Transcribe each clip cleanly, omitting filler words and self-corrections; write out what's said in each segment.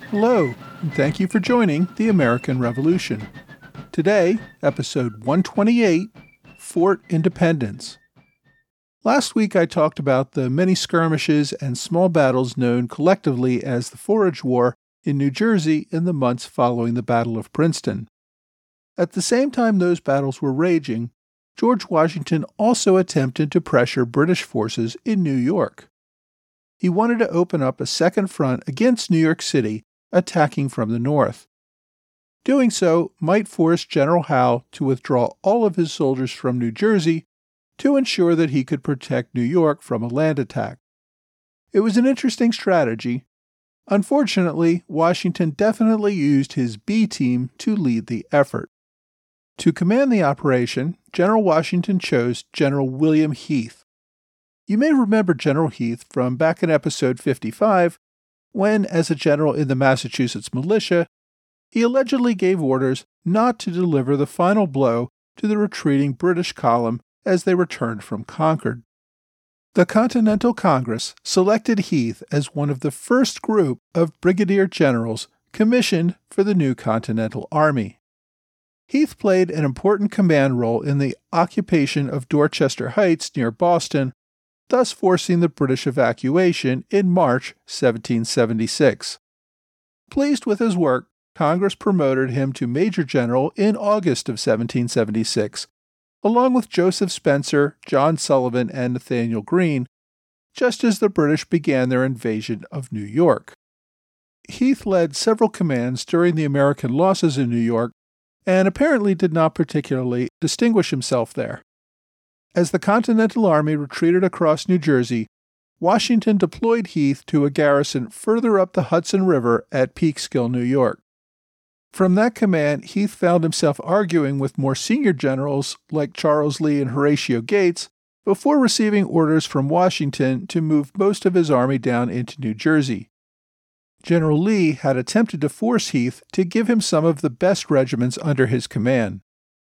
Hello, and thank you for joining the American Revolution. Today, episode 128, Fort Independence. Last week I talked about the many skirmishes and small battles known collectively as the Forage War in New Jersey in the months following the Battle of Princeton. At the same time those battles were raging, George Washington also attempted to pressure British forces in New York. He wanted to open up a second front against New York City, attacking from the north. Doing so might force General Howe to withdraw all of his soldiers from New Jersey to ensure that he could protect New York from a land attack. It was an interesting strategy. Unfortunately, Washington definitely used his B team to lead the effort. To command the operation, General Washington chose General William Heath. You may remember General Heath from back in episode 55, when, as a general in the Massachusetts militia, he allegedly gave orders not to deliver the final blow to the retreating British column as they returned from Concord. The Continental Congress selected Heath as one of the first group of brigadier generals commissioned for the new Continental Army. Heath played an important command role in the occupation of Dorchester Heights near Boston, thus forcing the British evacuation in March 1776. Pleased with his work, Congress promoted him to Major General in August of 1776, along with Joseph Spencer, John Sullivan, and Nathanael Greene, just as the British began their invasion of New York. Heath led several commands during the American losses in New York, and apparently did not particularly distinguish himself there. As the Continental Army retreated across New Jersey, Washington deployed Heath to a garrison further up the Hudson River at Peekskill, New York. From that command, Heath found himself arguing with more senior generals like Charles Lee and Horatio Gates before receiving orders from Washington to move most of his army down into New Jersey. General Lee had attempted to force Heath to give him some of the best regiments under his command.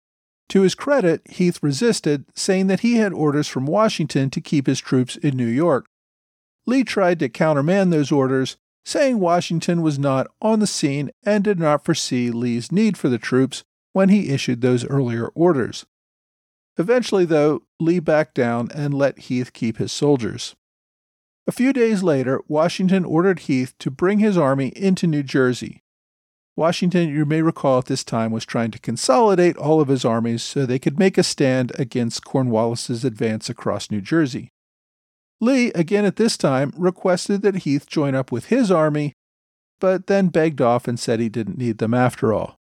To his credit, Heath resisted, saying that he had orders from Washington to keep his troops in New York. Lee tried to countermand those orders, saying Washington was not on the scene and did not foresee Lee's need for the troops when he issued those earlier orders. Eventually, though, Lee backed down and let Heath keep his soldiers. A few days later, Washington ordered Heath to bring his army into New Jersey. Washington, you may recall at this time, was trying to consolidate all of his armies so they could make a stand against Cornwallis's advance across New Jersey. Lee, again at this time, requested that Heath join up with his army, but then begged off and said he didn't need them after all.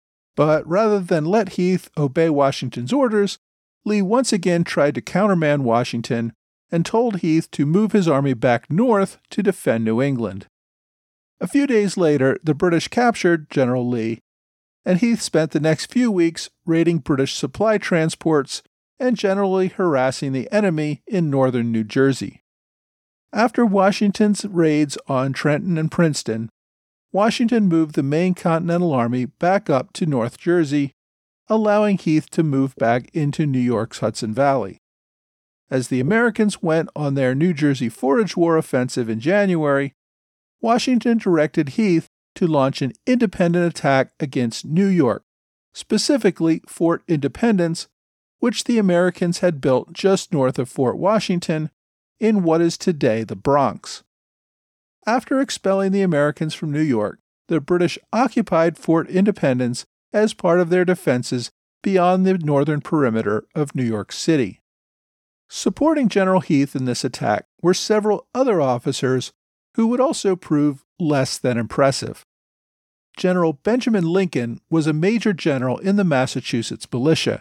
But rather than let Heath obey Washington's orders, Lee once again tried to countermand Washington and told Heath to move his army back north to defend New England. A few days later, the British captured General Lee, and Heath spent the next few weeks raiding British supply transports and generally harassing the enemy in northern New Jersey. After Washington's raids on Trenton and Princeton, Washington moved the main Continental Army back up to North Jersey, allowing Heath to move back into New York's Hudson Valley. As the Americans went on their New Jersey Forage War offensive in January, Washington directed Heath to launch an independent attack against New York, specifically Fort Independence, which the Americans had built just north of Fort Washington in what is today the Bronx. After expelling the Americans from New York, the British occupied Fort Independence as part of their defenses beyond the northern perimeter of New York City. Supporting General Heath in this attack were several other officers who would also prove less than impressive. General Benjamin Lincoln was a major general in the Massachusetts militia.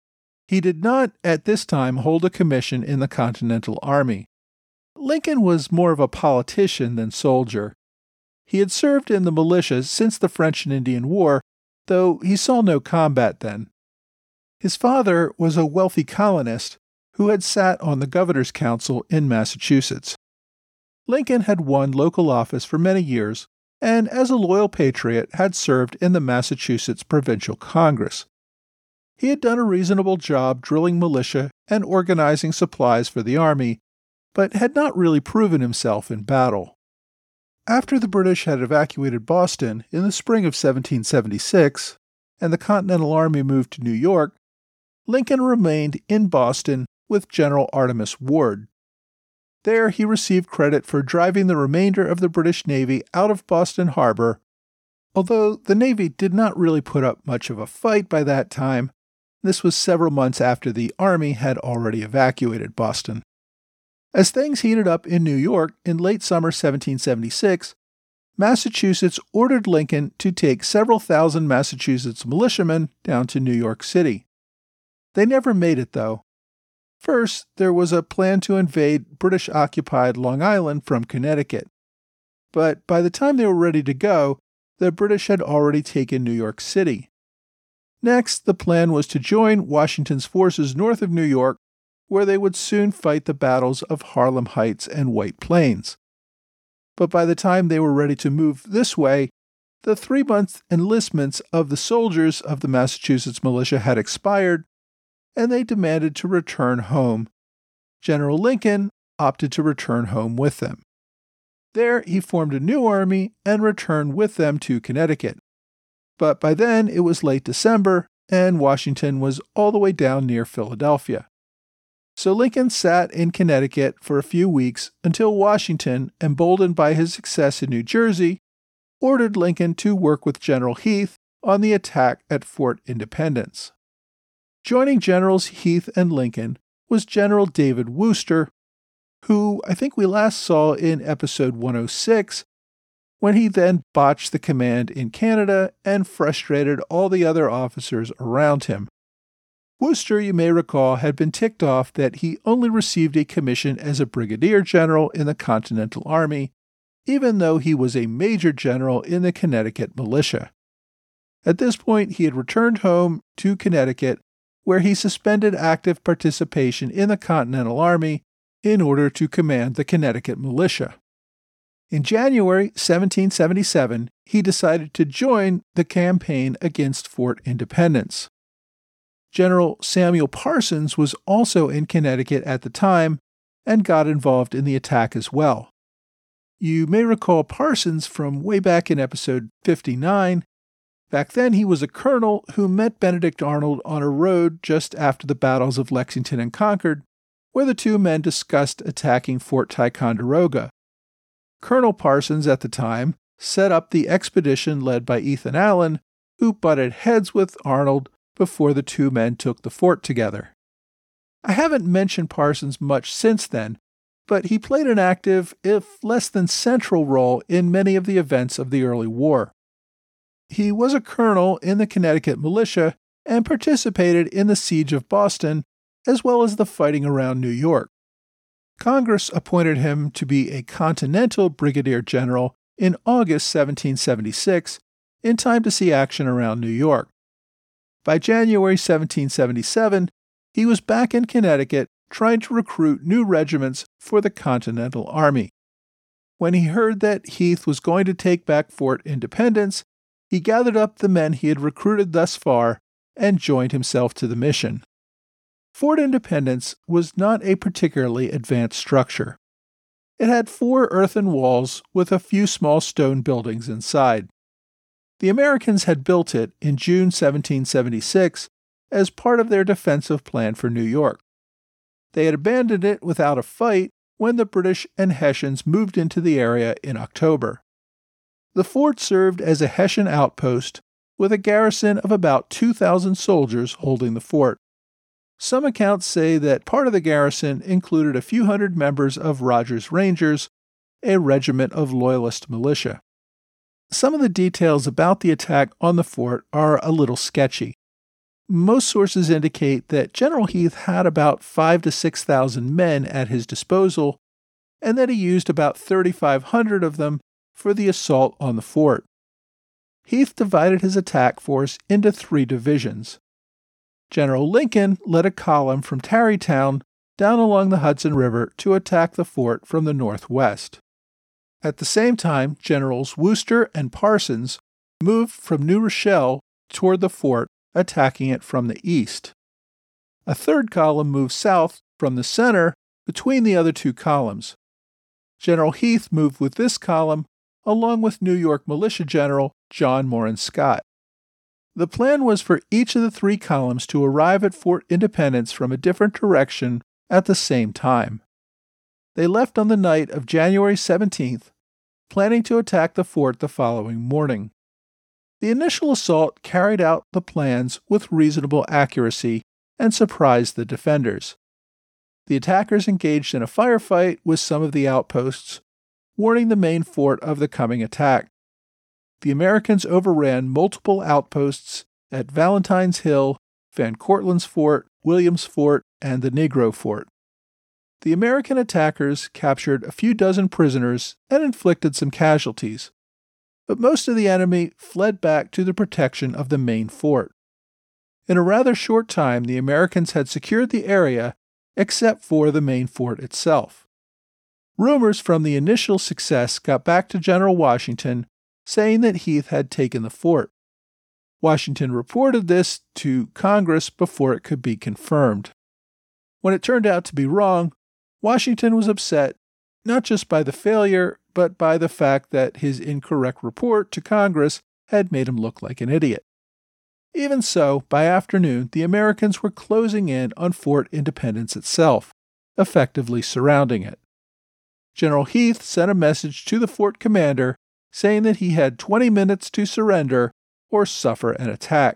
He did not, at this time, hold a commission in the Continental Army. Lincoln was more of a politician than soldier. He had served in the militia since the French and Indian War, though he saw no combat then. His father was a wealthy colonist who had sat on the governor's council in Massachusetts. Lincoln had won local office for many years, and as a loyal patriot had served in the Massachusetts Provincial Congress. He had done a reasonable job drilling militia and organizing supplies for the army, but had not really proven himself in battle. After the British had evacuated Boston in the spring of 1776, and the Continental Army moved to New York, Lincoln remained in Boston with General Artemas Ward. There he received credit for driving the remainder of the British Navy out of Boston Harbor, although the Navy did not really put up much of a fight by that time. This was several months after the Army had already evacuated Boston. As things heated up in New York in late summer 1776, Massachusetts ordered Lincoln to take several thousand Massachusetts militiamen down to New York City. They never made it, though. First, there was a plan to invade British-occupied Long Island from Connecticut. But by the time they were ready to go, the British had already taken New York City. Next, the plan was to join Washington's forces north of New York, where they would soon fight the battles of Harlem Heights and White Plains. But by the time they were ready to move this way, the 3-month enlistments of the soldiers of the Massachusetts militia had expired, and they demanded to return home. General Lincoln opted to return home with them. There, he formed a new army and returned with them to Connecticut. But by then, it was late December, and Washington was all the way down near Philadelphia. So Lincoln sat in Connecticut for a few weeks until Washington, emboldened by his success in New Jersey, ordered Lincoln to work with General Heath on the attack at Fort Independence. Joining Generals Heath and Lincoln was General David Wooster, who I think we last saw in episode 106, when he then botched the command in Canada and frustrated all the other officers around him. Wooster, you may recall, had been ticked off that he only received a commission as a brigadier general in the Continental Army, even though he was a major general in the Connecticut militia. At this point, he had returned home to Connecticut, where he suspended active participation in the Continental Army in order to command the Connecticut militia. In January 1777, he decided to join the campaign against Fort Independence. General Samuel Parsons was also in Connecticut at the time and got involved in the attack as well. You may recall Parsons from way back in episode 59. Back then, he was a colonel who met Benedict Arnold on a road just after the battles of Lexington and Concord, where the two men discussed attacking Fort Ticonderoga. Colonel Parsons, at the time, set up the expedition led by Ethan Allen, who butted heads with Arnold before the two men took the fort together. I haven't mentioned Parsons much since then, but he played an active, if less than central role in many of the events of the early war. He was a colonel in the Connecticut militia and participated in the siege of Boston, as well as the fighting around New York. Congress appointed him to be a Continental Brigadier General in August 1776, in time to see action around New York. By January 1777, he was back in Connecticut trying to recruit new regiments for the Continental Army. When he heard that Heath was going to take back Fort Independence, he gathered up the men he had recruited thus far and joined himself to the mission. Fort Independence was not a particularly advanced structure. It had 4 earthen walls with a few small stone buildings inside. The Americans had built it in June 1776 as part of their defensive plan for New York. They had abandoned it without a fight when the British and Hessians moved into the area in October. The fort served as a Hessian outpost with a garrison of about 2,000 soldiers holding the fort. Some accounts say that part of the garrison included a few hundred members of Rogers Rangers, a regiment of Loyalist militia. Some of the details about the attack on the fort are a little sketchy. Most sources indicate that General Heath had about 5,000 to 6,000 men at his disposal, and that he used about 3,500 of them for the assault on the fort. Heath divided his attack force into 3 divisions. General Lincoln led a column from Tarrytown down along the Hudson River to attack the fort from the northwest. At the same time, Generals Wooster and Parsons moved from New Rochelle toward the fort, attacking it from the east. A third column moved south from the center between the other 2 columns. General Heath moved with this column, along with New York Militia General John Morin Scott. The plan was for each of the three columns to arrive at Fort Independence from a different direction at the same time. They left on the night of January 17th, planning to attack the fort the following morning. The initial assault carried out the plans with reasonable accuracy and surprised the defenders. The attackers engaged in a firefight with some of the outposts, warning the main fort of the coming attack. The Americans overran multiple outposts at Valentine's Hill, Van Cortland's Fort, Williams Fort, and the Negro Fort. The American attackers captured a few dozen prisoners and inflicted some casualties, but most of the enemy fled back to the protection of the main fort. In a rather short time, the Americans had secured the area except for the main fort itself. Rumors from the initial success got back to General Washington, saying that Heath had taken the fort. Washington reported this to Congress before it could be confirmed. When it turned out to be wrong, Washington was upset not just by the failure, but by the fact that his incorrect report to Congress had made him look like an idiot. Even so, by afternoon, the Americans were closing in on Fort Independence itself, effectively surrounding it. General Heath sent a message to the fort commander saying that he had 20 minutes to surrender or suffer an attack.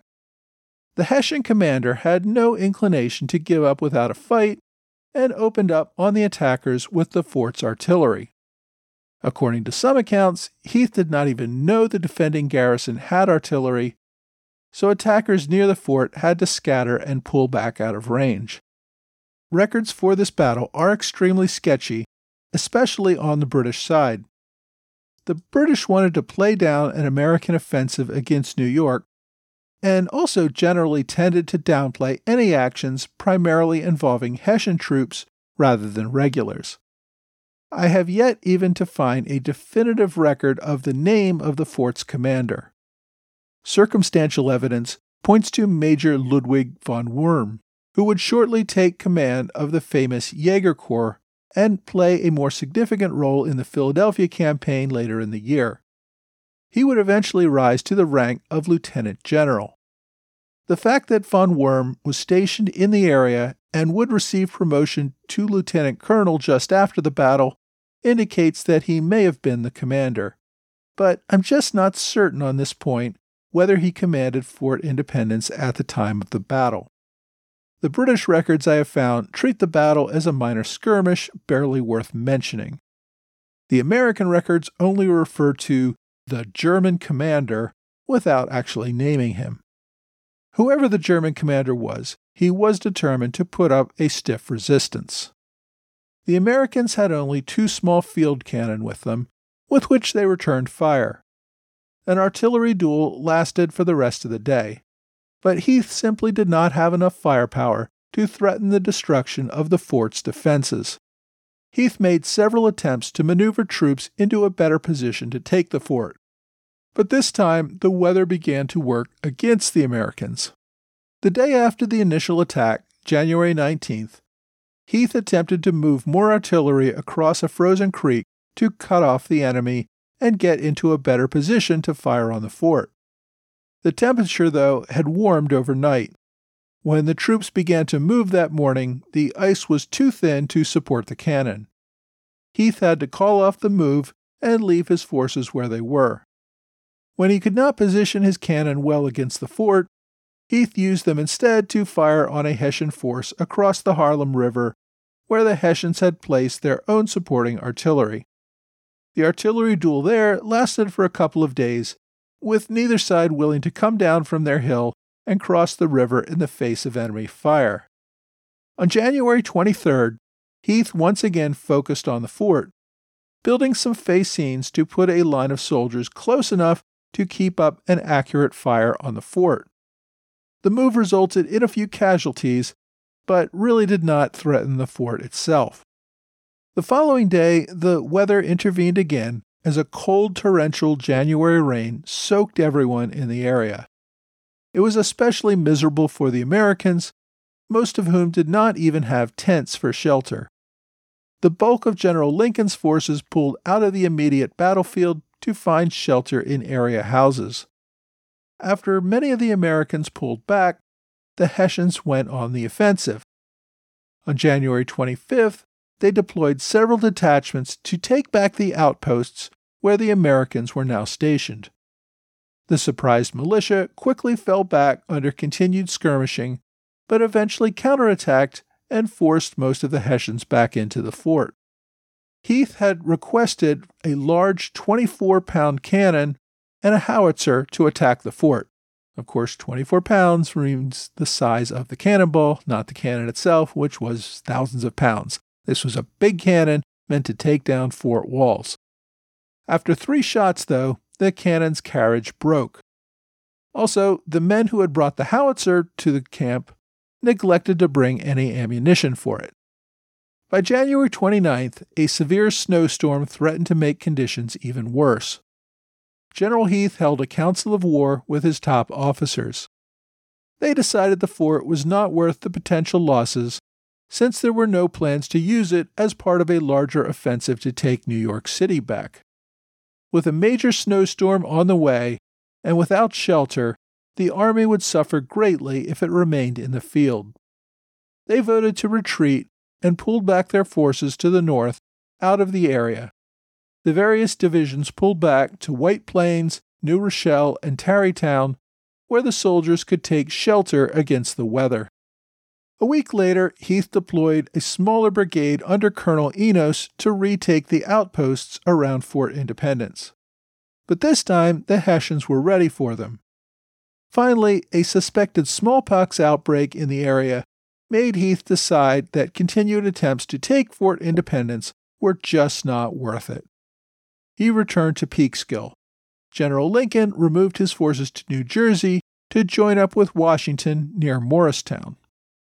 The Hessian commander had no inclination to give up without a fight and opened up on the attackers with the fort's artillery. According to some accounts, Heath did not even know the defending garrison had artillery, so attackers near the fort had to scatter and pull back out of range. Records for this battle are extremely sketchy, especially on the British side. The British wanted to play down an American offensive against New York, and also generally tended to downplay any actions primarily involving Hessian troops rather than regulars. I have yet even to find a definitive record of the name of the fort's commander. Circumstantial evidence points to Major Ludwig von Wurm, who would shortly take command of the famous Jaeger Corps and play a more significant role in the Philadelphia campaign later in the year. He would eventually rise to the rank of lieutenant general. The fact that von Wurm was stationed in the area and would receive promotion to lieutenant colonel just after the battle indicates that he may have been the commander, but I'm just not certain on this point whether he commanded Fort Independence at the time of the battle. The British records I have found treat the battle as a minor skirmish barely worth mentioning. The American records only refer to the German commander without actually naming him. Whoever the German commander was, he was determined to put up a stiff resistance. The Americans had only 2 small field cannon with them, with which they returned fire. An artillery duel lasted for the rest of the day, but Heath simply did not have enough firepower to threaten the destruction of the fort's defenses. Heath made several attempts to maneuver troops into a better position to take the fort, but this time the weather began to work against the Americans. The day after the initial attack, January 19th, Heath attempted to move more artillery across a frozen creek to cut off the enemy and get into a better position to fire on the fort. The temperature, though, had warmed overnight. When the troops began to move that morning, the ice was too thin to support the cannon. Heath had to call off the move and leave his forces where they were. When he could not position his cannon well against the fort, Heath used them instead to fire on a Hessian force across the Harlem River, where the Hessians had placed their own supporting artillery. The artillery duel there lasted for a couple of days, with neither side willing to come down from their hill and cross the river in the face of enemy fire. On January 23rd, Heath once again focused on the fort, building some fascines to put a line of soldiers close enough to keep up an accurate fire on the fort. The move resulted in a few casualties, but really did not threaten the fort itself. The following day, the weather intervened again as a cold torrential January rain soaked everyone in the area. It was especially miserable for the Americans, most of whom did not even have tents for shelter. The bulk of General Lincoln's forces pulled out of the immediate battlefield to find shelter in area houses. After many of the Americans pulled back, the Hessians went on the offensive. On January 25th, they deployed several detachments to take back the outposts where the Americans were now stationed. The surprised militia quickly fell back under continued skirmishing, but eventually counterattacked and forced most of the Hessians back into the fort. Heath had requested a large 24-pound cannon and a howitzer to attack the fort. Of course, 24 pounds means the size of the cannonball, not the cannon itself, which was thousands of pounds. This was a big cannon meant to take down fort walls. After 3 shots, though, the cannon's carriage broke. Also, the men who had brought the howitzer to the camp neglected to bring any ammunition for it. By January 29th, a severe snowstorm threatened to make conditions even worse. General Heath held a council of war with his top officers. They decided the fort was not worth the potential losses, since there were no plans to use it as part of a larger offensive to take New York City back. With a major snowstorm on the way, and without shelter, the army would suffer greatly if it remained in the field. They voted to retreat and pulled back their forces to the north, out of the area. The various divisions pulled back to White Plains, New Rochelle, and Tarrytown, where the soldiers could take shelter against the weather. A week later, Heath deployed a smaller brigade under Colonel Enos to retake the outposts around Fort Independence. But this time, the Hessians were ready for them. Finally, a suspected smallpox outbreak in the area made Heath decide that continued attempts to take Fort Independence were just not worth it. He returned to Peekskill. General Lincoln removed his forces to New Jersey to join up with Washington near Morristown.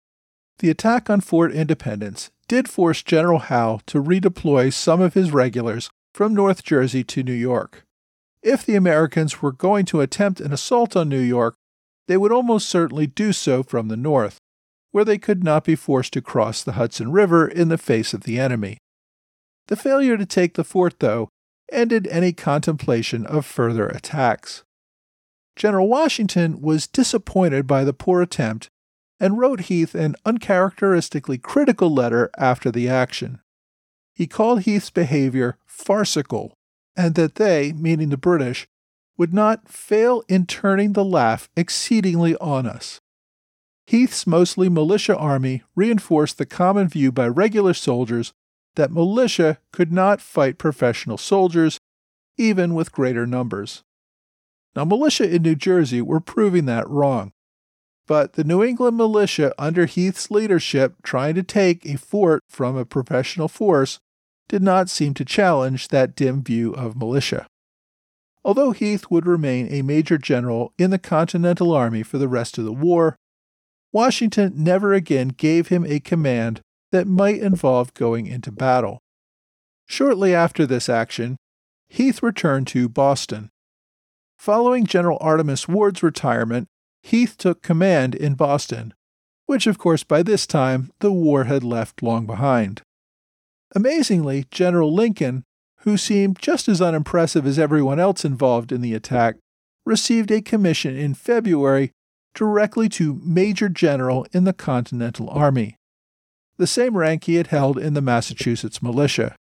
The attack on Fort Independence did force General Howe to redeploy some of his regulars from North Jersey to New York. If the Americans were going to attempt an assault on New York, they would almost certainly do so from the north, where they could not be forced to cross the Hudson River in the face of the enemy. The failure to take the fort, though, ended any contemplation of further attacks. General Washington was disappointed by the poor attempt and wrote Heath an uncharacteristically critical letter after the action. He called Heath's behavior farcical, and that they, meaning the British, would not fail in turning the laugh exceedingly on us. Heath's mostly militia army reinforced the common view by regular soldiers that militia could not fight professional soldiers, even with greater numbers. Now, militia in New Jersey were proving that wrong. But the New England militia under Heath's leadership trying to take a fort from a professional force did not seem to challenge that dim view of militia. Although Heath would remain a major general in the Continental Army for the rest of the war, Washington never again gave him a command that might involve going into battle. Shortly after this action, Heath returned to Boston. Following General Artemus Ward's retirement, Heath took command in Boston, which of course by this time the war had left long behind. Amazingly, General Lincoln, who seemed just as unimpressive as everyone else involved in the attack, received a commission in February directly to Major General in the Continental Army, the same rank he had held in the Massachusetts militia.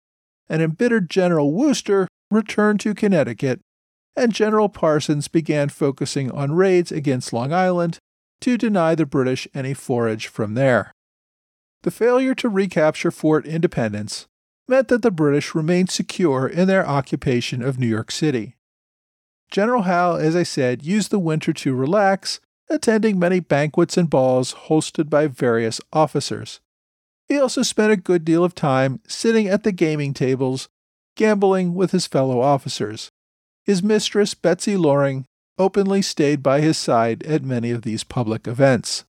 An embittered General Wooster returned to Connecticut, and General Parsons began focusing on raids against Long Island to deny the British any forage from there. The failure to recapture Fort Independence meant that the British remained secure in their occupation of New York City. General Howe, as I said, used the winter to relax, attending many banquets and balls hosted by various officers. He also spent a good deal of time sitting at the gaming tables, gambling with his fellow officers. His mistress, Betsy Loring, openly stayed by his side at many of these public events.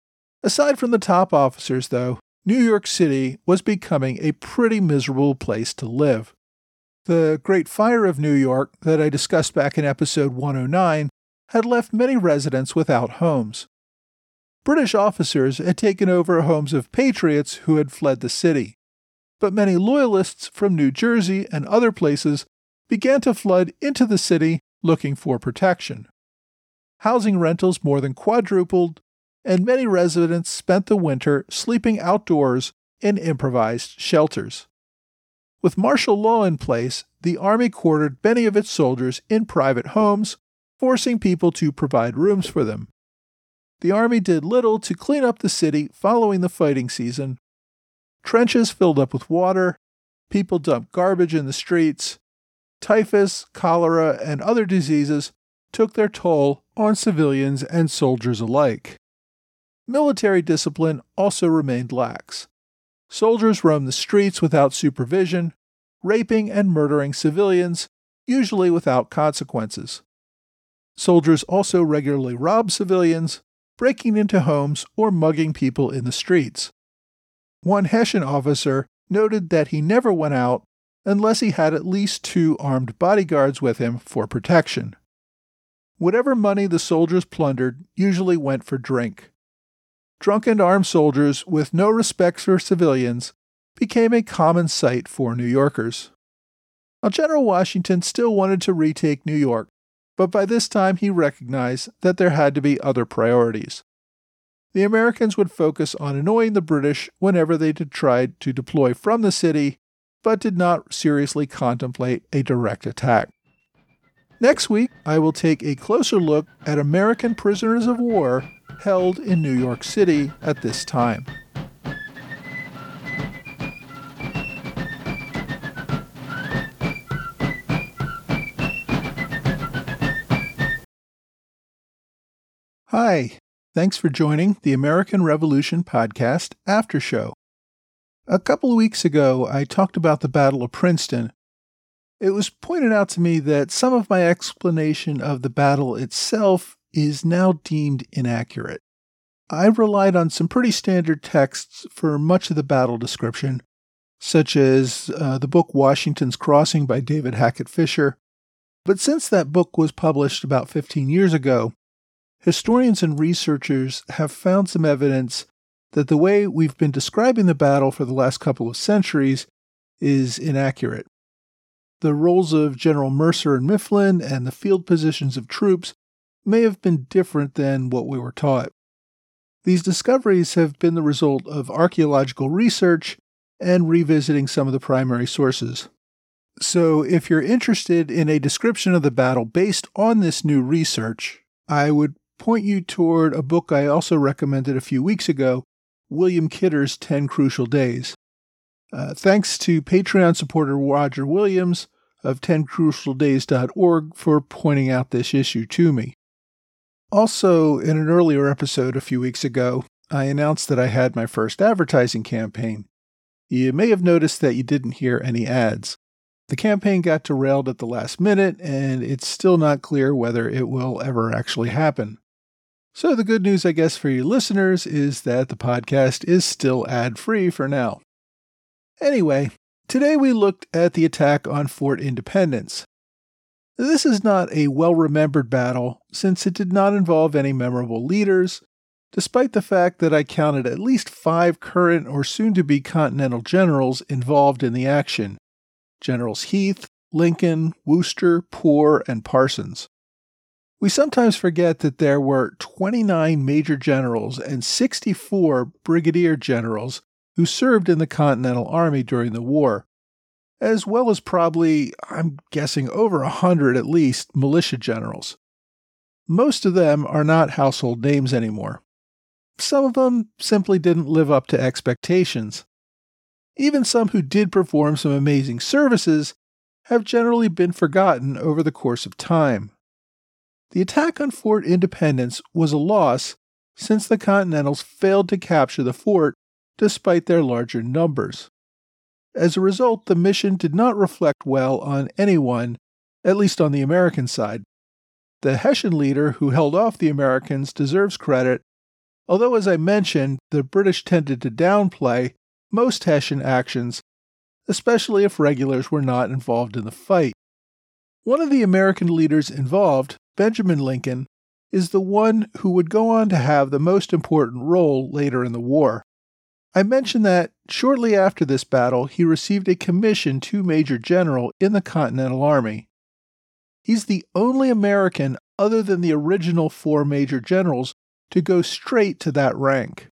Aside from the top officers, though, New York City was becoming a pretty miserable place to live. The Great Fire of New York that I discussed back in episode 109 had left many residents without homes. British officers had taken over homes of patriots who had fled the city, but many loyalists from New Jersey and other places began to flood into the city looking for protection. Housing rentals more than quadrupled, and many residents spent the winter sleeping outdoors in improvised shelters. With martial law in place, the army quartered many of its soldiers in private homes, forcing people to provide rooms for them. The army did little to clean up the city following the fighting season. Trenches filled up with water, people dumped garbage in the streets. Typhus, cholera, and other diseases took their toll on civilians and soldiers alike. Military discipline also remained lax. Soldiers roamed the streets without supervision, raping and murdering civilians, usually without consequences. Soldiers also regularly robbed civilians, breaking into homes or mugging people in the streets. One Hessian officer noted that he never went out unless he had at least 2 armed bodyguards with him for protection. Whatever money the soldiers plundered usually went for drink. Drunken armed soldiers with no respect for civilians became a common sight for New Yorkers. Now, General Washington still wanted to retake New York, but by this time he recognized that there had to be other priorities. The Americans would focus on annoying the British whenever they tried to deploy from the city, but did not seriously contemplate a direct attack. Next week, I will take a closer look at American prisoners of war held in New York City at this time. Hi, thanks for joining the American Revolution Podcast After Show. A couple of weeks ago, I talked about the Battle of Princeton. It was pointed out to me that some of my explanation of the battle itself is now deemed inaccurate. I relied on some pretty standard texts for much of the battle description, such as the book Washington's Crossing by David Hackett Fisher. But since that book was published about 15 years ago, historians and researchers have found some evidence that the way we've been describing the battle for the last couple of centuries is inaccurate. The roles of General Mercer and Mifflin and the field positions of troops may have been different than what we were taught. These discoveries have been the result of archaeological research and revisiting some of the primary sources. So if you're interested in a description of the battle based on this new research, I would point you toward a book I also recommended a few weeks ago, William Kidder's 10 Crucial Days. Thanks to Patreon supporter Roger Williams of 10crucialdays.org for pointing out this issue to me. Also, in an earlier episode a few weeks ago, I announced that I had my first advertising campaign. You may have noticed that you didn't hear any ads. The campaign got derailed at the last minute, and it's still not clear whether it will ever actually happen. So the good news, I guess, for you listeners is that the podcast is still ad-free for now. Anyway, today we looked at the attack on Fort Independence. This is not a well-remembered battle since it did not involve any memorable leaders, despite the fact that I counted at least 5 current or soon-to-be Continental generals involved in the action: Generals Heath, Lincoln, Wooster, Poor, and Parsons. We sometimes forget that there were 29 major generals and 64 brigadier generals who served in the Continental Army during the war, as well as probably, I'm guessing, over 100 at least, militia generals. Most of them are not household names anymore. Some of them simply didn't live up to expectations. Even some who did perform some amazing services have generally been forgotten over the course of time. The attack on Fort Independence was a loss since the Continentals failed to capture the fort despite their larger numbers. As a result, the mission did not reflect well on anyone, at least on the American side. The Hessian leader who held off the Americans deserves credit, although, as I mentioned, the British tended to downplay most Hessian actions, especially if regulars were not involved in the fight. One of the American leaders involved, Benjamin Lincoln, is the one who would go on to have the most important role later in the war. I mentioned that shortly after this battle, he received a commission to Major General in the Continental Army. He's the only American other than the original 4 Major Generals to go straight to that rank.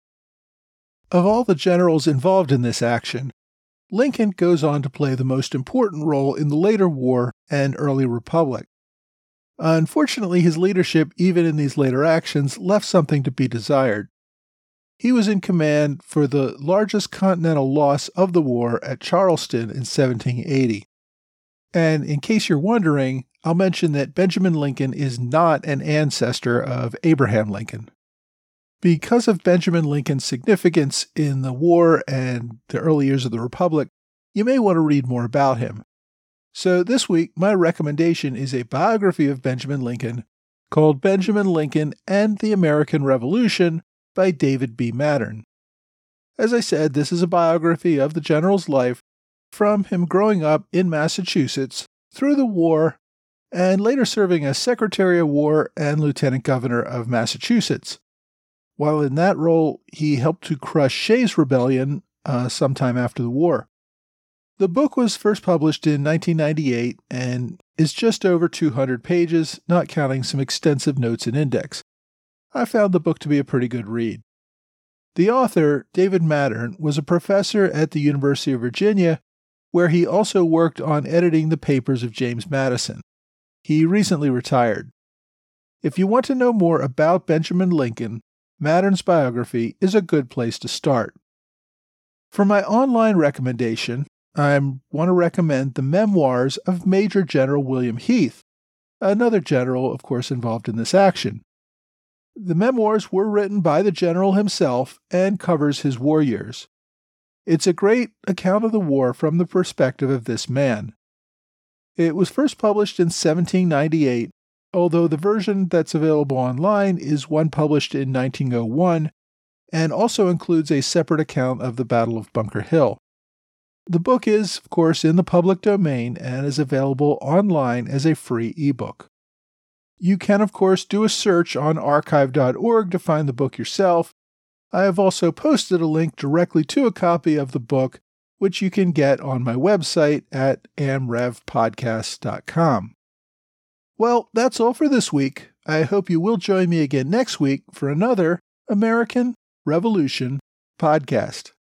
Of all the generals involved in this action, Lincoln goes on to play the most important role in the later war and early republic. Unfortunately, his leadership, even in these later actions, left something to be desired. He was in command for the largest continental loss of the war at Charleston in 1780. And in case you're wondering, I'll mention that Benjamin Lincoln is not an ancestor of Abraham Lincoln. Because of Benjamin Lincoln's significance in the war and the early years of the Republic, you may want to read more about him. So this week, my recommendation is a biography of Benjamin Lincoln called Benjamin Lincoln and the American Revolution by David B. Mattern. As I said, this is a biography of the general's life from him growing up in Massachusetts through the war and later serving as Secretary of War and Lieutenant Governor of Massachusetts. While in that role, he helped to crush Shays' Rebellion sometime after the war. The book was first published in 1998 and is just over 200 pages, not counting some extensive notes and index. I found the book to be a pretty good read. The author, David Mattern, was a professor at the University of Virginia, where he also worked on editing the papers of James Madison. He recently retired. If you want to know more about Benjamin Lincoln, Mattern's biography is a good place to start. For my online recommendation, I want to recommend the memoirs of Major General William Heath, another general, of course, involved in this action. The memoirs were written by the general himself and covers his war years. It's a great account of the war from the perspective of this man. It was first published in 1798, although the version that's available online is one published in 1901 and also includes a separate account of the Battle of Bunker Hill. The book is, of course, in the public domain and is available online as a free ebook. You can, of course, do a search on archive.org to find the book yourself. I have also posted a link directly to a copy of the book, which you can get on my website at amrevpodcast.com. Well, that's all for this week. I hope you will join me again next week for another American Revolution podcast.